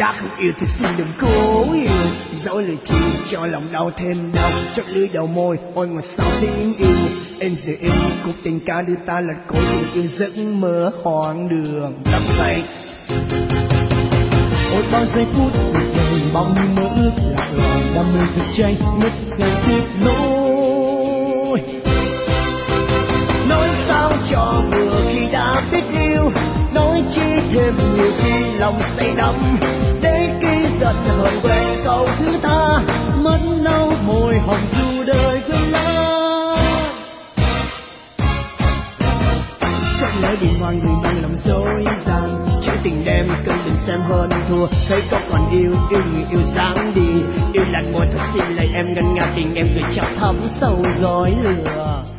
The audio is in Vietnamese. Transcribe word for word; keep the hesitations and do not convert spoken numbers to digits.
đã không yêu thì xin đừng cố yêu. Dẫu lời chi cho lòng đau thêm đau, chót lưỡi đầu môi ôi ngọt sao tiếng yêu. Em giờ em cuộc tình ca đưa ta lật cối tình yêu giấc mơ hoang đường đắm say. Ôi bao giây phút cuộc đời bao nhiêu mơ ước lạc loài, đam mê rực cháy ngất ngây tiếp nối. Nói sao cho vừa khi đã biết yêu, nói chi thêm nhiều khi lòng say đắm. Để khi giận hờn quen câu thứ tha, mất nâu môi hồng dù đời quên lãng. Chắc lẽ điện hoa người mang lòng dối gian, chữ tình đem cơn đừng xem hơn thua. Thấy có còn yêu, yêu người yêu dáng đi. Yêu lạnh môi thật xin lời em ngân nga tình em gửi chạm thắm sâu dối lừa.